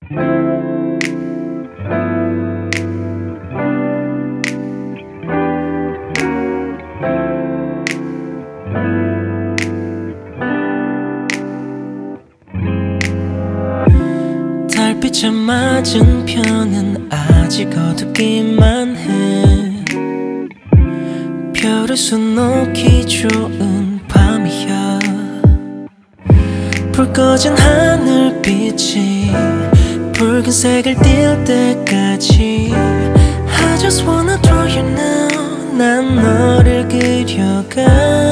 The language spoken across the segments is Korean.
달빛에 맞은편은 아직 어둡기만 해. 별을 수놓기 좋은 밤이야. 불 꺼진 하늘빛이 붉은색을 띌 때까지 I just wanna draw you now. 난 너를 그려가.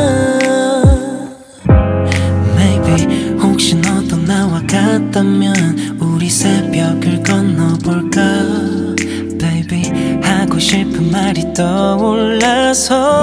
Maybe 혹시 너도 나와 같다면 우리 새벽을 건너볼까. Baby 하고 싶은 말이 떠올라서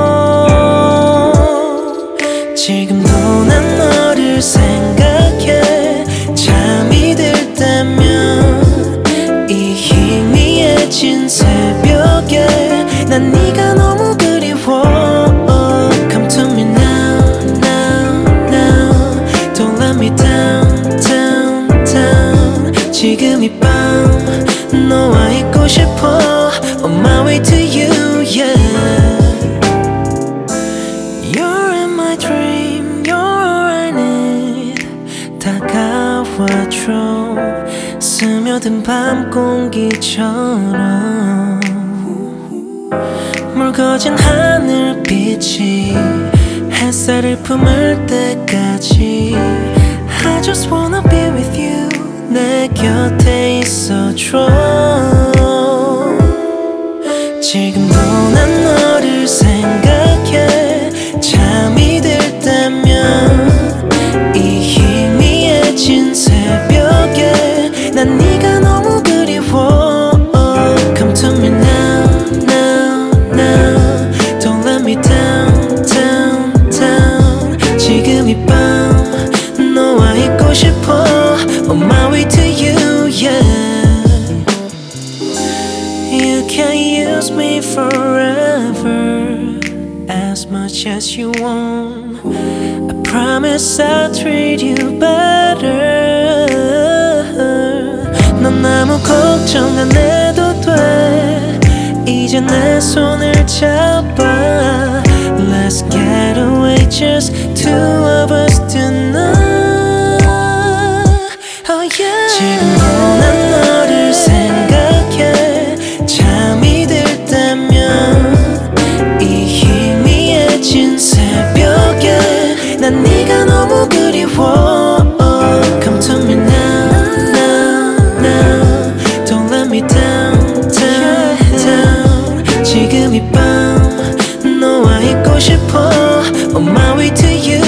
지금도 난 너를 생각해. 잠이 들 때면 이 희미해진 새벽에 난 네가 너무 그리워. Come to me now, now, now. Don't let me down, down, down. 지금 이 밤 너와 있고 싶어. On my way to you, yeah. You're in my dream, you're all I need. 다가와줘 스며든 밤 공기처럼. 묽어진 하늘빛이 햇살을 품을 때까지 I just wanna be with you. 내 곁에 있어줘. 지금도 난 너를 생각해. 잠이 들 때면 이 희미해진 새벽에 난 네가 너무 그리워. Come to me now, now, now. Don't let me down, down, down. 지금 이 밤 너와 있고 싶어. On my way to you, yeah. You can use me forever, as much as you want. I promise I'll treat you better. 넌 아무 걱정 안 해도 돼. 이제 내 손을 잡아. Let's get away, just two of us tonight. Oh yeah. 지금도 난 너를 생각해. 잠이 들 때면 이 희미해진 새벽에 난 네가 너무 그리워. Come to me now, now, now. Don't let me down, down, down. 지금 이 밤 너와 있고 싶어. On my way to you.